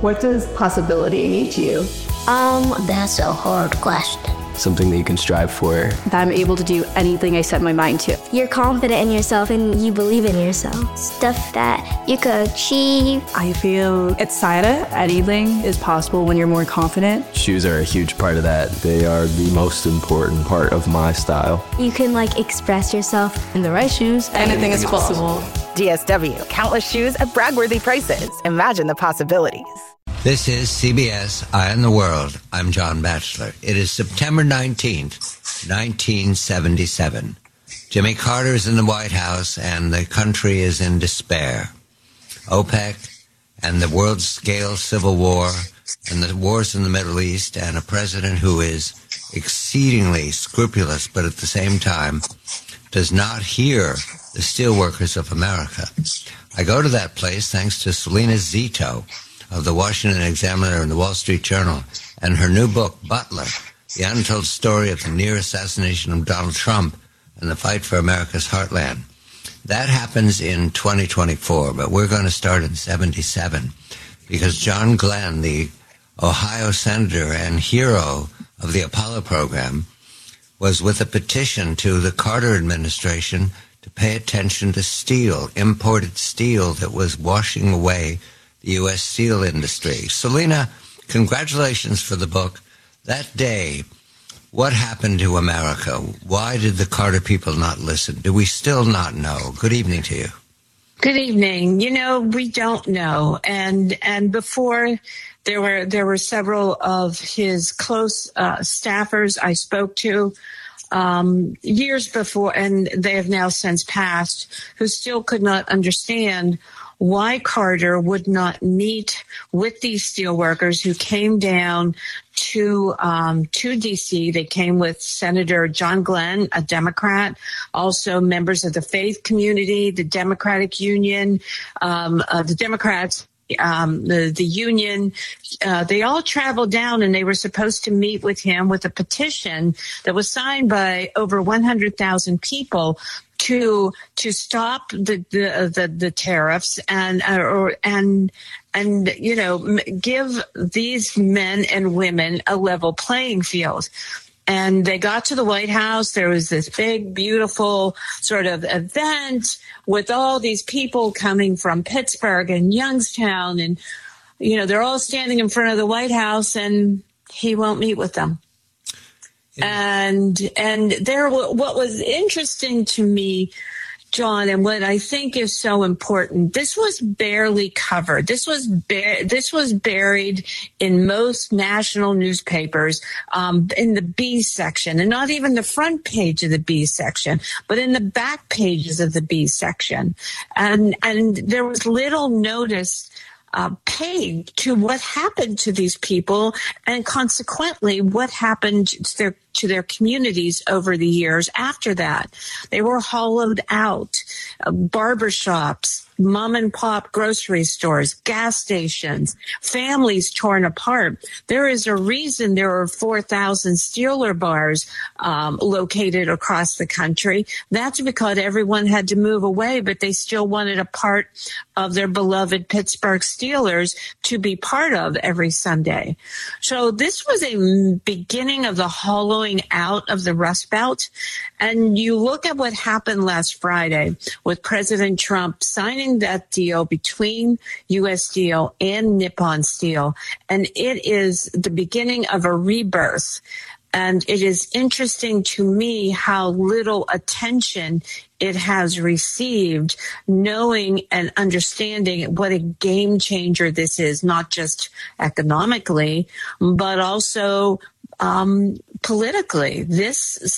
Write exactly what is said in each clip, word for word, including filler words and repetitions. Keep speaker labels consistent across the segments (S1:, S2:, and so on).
S1: What does possibility mean to you?
S2: Um, that's a hard question.
S3: Something that you can strive for.
S1: That I'm able to do anything I set my mind to.
S2: You're confident in yourself and you believe in yourself. Stuff that you could achieve.
S1: I feel excited. Anything is possible when you're more confident.
S3: Shoes are a huge part of that. They are the most important part of my style.
S2: You can like express yourself.
S1: In the right shoes, anything is possible.
S4: D S W, countless shoes at brag-worthy prices. Imagine the possibilities.
S5: This is C B S Eye on the World. I'm John Batchelor. It is September nineteenth, nineteen seventy-seven. Jimmy Carter is in the White House and the country is in despair. OPEC and the world-scale civil war and the wars in the Middle East and a president who is exceedingly scrupulous but at the same time does not hear the steelworkers of America. I go to that place thanks to Selena Zito of the Washington Examiner and the Wall Street Journal, and her new book, Butler, The Untold Story of the Near Assassination of Donald Trump and the Fight for America's Heartland. That happens in twenty twenty-four, but we're going to start in seventy-seven, because John Glenn, the Ohio senator and hero of the Apollo program, was with a petition to the Carter administration to pay attention to steel, imported steel that was washing away the U S steel industry. Selena, congratulations for the book. That day, what happened to America? Why did the Carter people not listen? Do we still not know? Good evening to you.
S6: Good evening. You know, we don't know. And and before, there were there were several of his close uh, staffers I spoke to um, years before, and they have now since passed, who still could not understand why Carter would not meet with these steelworkers who came down to um, to D C. They came with Senator John Glenn, a Democrat, also members of the faith community, the Democratic Union, um, uh, the Democrats, um, the, the union. Uh, they all traveled down, and they were supposed to meet with him with a petition that was signed by over one hundred thousand people to to stop the the the, the tariffs and uh, or and and you know give these men and women a level playing field. And they got to the White House. There was this big, beautiful sort of event with all these people coming from Pittsburgh and Youngstown, and you know they're all standing in front of the White House, and he won't meet with them. And and there, what was interesting to me, John, and what I think is so important, this was barely covered. This was bar- this was buried in most national newspapers, um, in the B section, and not even the front page of the B section, but in the back pages of the B section, and and there was little notice Uh, paid to what happened to these people, and consequently what happened to their to their communities over the years after that. They were hollowed out. Uh, barbershops, mom and pop grocery stores, gas stations, families torn apart. There is a reason there are four thousand Steeler bars um, located across the country. That's because everyone had to move away, but they still wanted a part of their beloved Pittsburgh Steelers to be part of every Sunday. So this was a beginning of the hollowing out of the Rust Belt. And you look at what happened last Friday with President Trump signing that deal between U S Steel and Nippon Steel. And it is the beginning of a rebirth. And it is interesting to me how little attention it has received, knowing and understanding what a game changer this is, not just economically, but also um, politically. This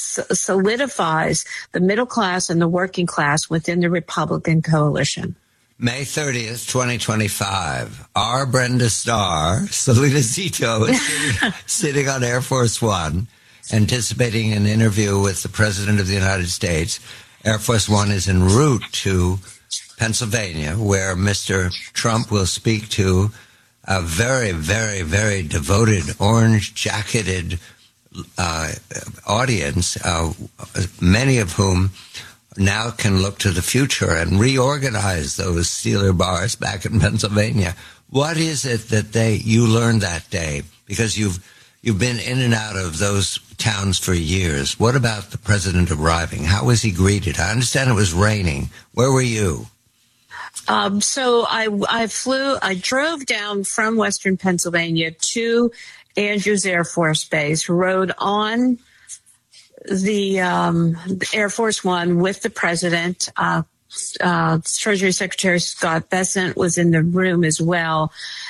S6: solidifies the middle class and the working class within the Republican coalition.
S5: May thirtieth, twenty twenty-five. Our Brenda Starr, Selena Zito, is sitting, sitting on Air Force One, anticipating an interview with the President of the United States. Air Force One is en route to Pennsylvania, where Mister Trump will speak to a very, very, very devoted, orange-jacketed uh, audience, uh, many of whom now can look to the future and reorganize those Steeler bars back in Pennsylvania. What is it that they you learned that day? Because you've you've been in and out of those towns for years. What about the president arriving? How was he greeted? I understand it was raining. Where were you?
S6: Um, so I, I flew, I drove down from Western Pennsylvania to Andrews Air Force Base, rode on the um, Air Force One with the president. Uh, uh, Treasury Secretary Scott Bessent was in the room as well.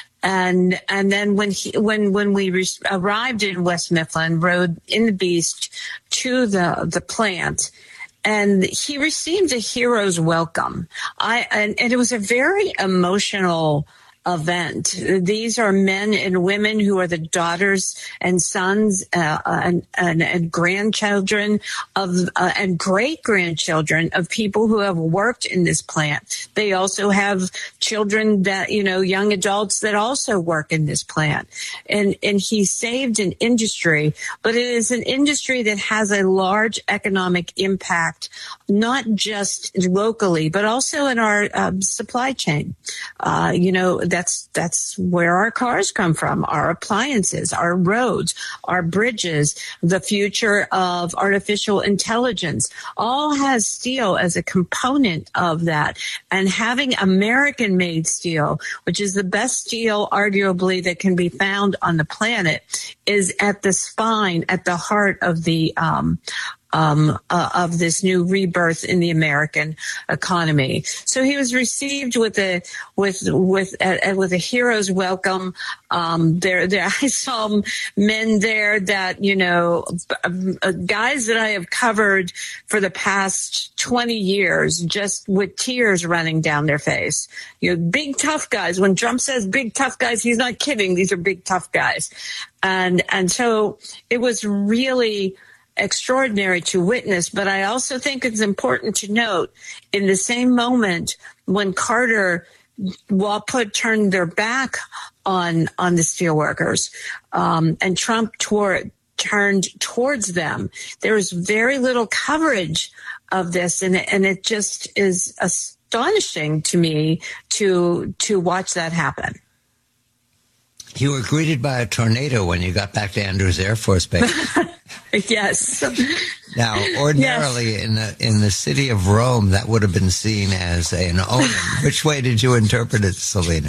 S6: And and then when he when when we re- arrived in West Mifflin, rode in the Beast to the the plant, and he received a hero's welcome. I and, and it was a very emotional event. These are men and women who are the daughters and sons uh, and, and, and grandchildren of uh, and great grandchildren of people who have worked in this plant. They also have children that, you know, young adults that also work in this plant. And, and he saved an industry, but it is an industry that has a large economic impact, not just locally, but also in our um, supply chain. Uh, you know, That's that's where our cars come from, our appliances, our roads, our bridges, the future of artificial intelligence, all has steel as a component of that. And having American-made steel, which is the best steel arguably that can be found on the planet, is at the spine, at the heart of the um Um, uh, of this new rebirth in the American economy. So he was received with a with with a, with a hero's welcome. Um, there, there, I saw men there that, you know, uh, guys that I have covered for the past twenty years, just with tears running down their face. You know, big tough guys. When Trump says big tough guys, he's not kidding. These are big tough guys, and and so it was really extraordinary to witness. But I also think it's important to note, in the same moment when Carter, while put turned their back on on the steelworkers, um, and Trump toward, turned towards them, there was very little coverage of this, and and it just is astonishing to me to to watch that happen.
S5: You were greeted by a tornado when you got back to Andrews Air Force Base.
S6: Yes.
S5: Now, ordinarily yes. in the in the city of Rome, that would have been seen as a, an omen. Which way did you interpret it, Selena?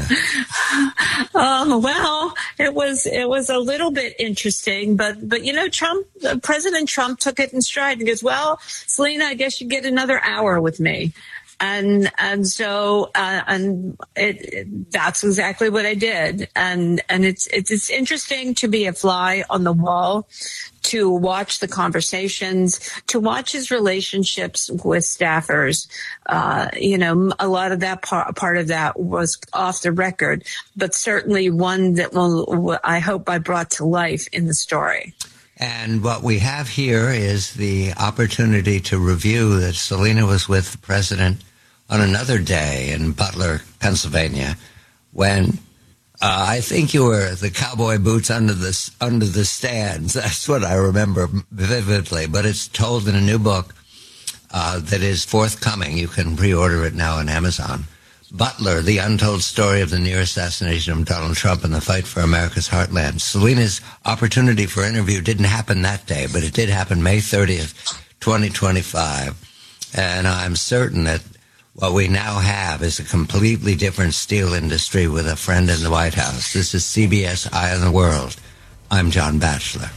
S6: Um, well, it was it was a little bit interesting, but but you know, Trump, President Trump took it in stride and goes, "Well, Selena, I guess you get another hour with me." And and so uh, and it, it, that's exactly what I did. And and it's, it's it's interesting to be a fly on the wall, to watch the conversations, to watch his relationships with staffers. Uh, you know, a lot of that part part of that was off the record, but certainly one that will, I hope I brought to life in the story.
S5: And what we have here is the opportunity to review that Selena was with the president on another day in Butler, Pennsylvania, when uh, I think you were the cowboy boots under the under the stands. That's what I remember vividly. But it's told in a new book uh, that is forthcoming. You can pre-order it now on Amazon. Butler, the untold story of the near assassination of Donald Trump and the fight for America's heartland. Selena's opportunity for interview didn't happen that day, but it did happen May thirtieth, twenty twenty-five. And I'm certain that what we now have is a completely different steel industry with a friend in the White House. This is C B S Eye on the World. I'm John Batchelor.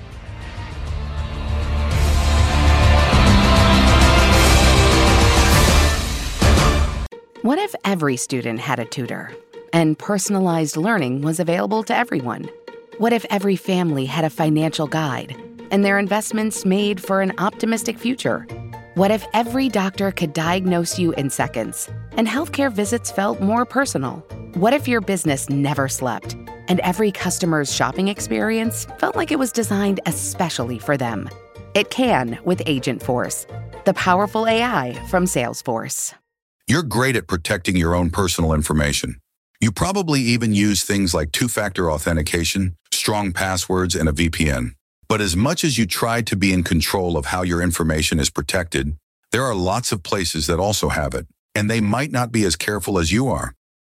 S7: What if every student had a tutor and personalized learning was available to everyone? What if every family had a financial guide and their investments made for an optimistic future? What if every doctor could diagnose you in seconds and healthcare visits felt more personal? What if your business never slept and every customer's shopping experience felt like it was designed especially for them? It can with Agentforce, the powerful A I from Salesforce.
S8: You're great at protecting your own personal information. You probably even use things like two-factor authentication, strong passwords, and a V P N. But as much as you try to be in control of how your information is protected, there are lots of places that also have it, and they might not be as careful as you are.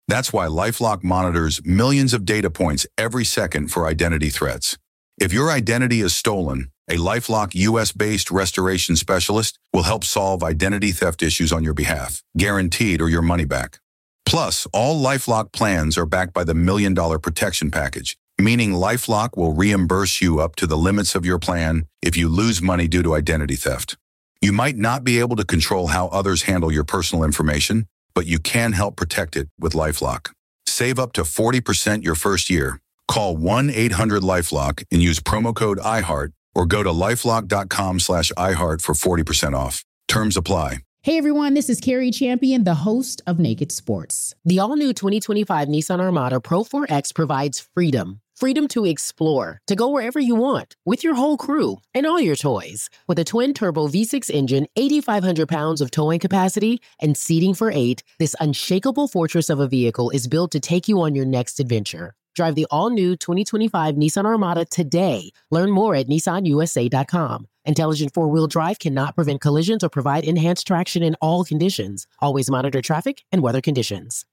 S8: That's why LifeLock monitors millions of data points every second for identity threats. If your identity is stolen, a LifeLock U S-based restoration specialist will help solve identity theft issues on your behalf, guaranteed or your money back. Plus, all LifeLock plans are backed by the Million Dollar Protection Package, meaning LifeLock will reimburse you up to the limits of your plan if you lose money due to identity theft. You might not be able to control how others handle your personal information, but you can help protect it with LifeLock. Save up to forty percent your first year. Call one eight hundred LifeLock and use promo code iHeart or go to lifelock.com slash iHeart for forty percent off. Terms apply.
S9: Hey everyone, this is Carrie Champion, the host of Naked Sports.
S10: The all-new twenty twenty-five Nissan Armada Pro four X provides freedom. Freedom to explore, to go wherever you want, with your whole crew and all your toys. With a twin-turbo V six engine, eighty-five hundred pounds of towing capacity, and seating for eight, this unshakable fortress of a vehicle is built to take you on your next adventure. Drive the all-new twenty twenty-five Nissan Armada today. Learn more at nissan u s a dot com. Intelligent four-wheel drive cannot prevent collisions or provide enhanced traction in all conditions. Always monitor traffic and weather conditions.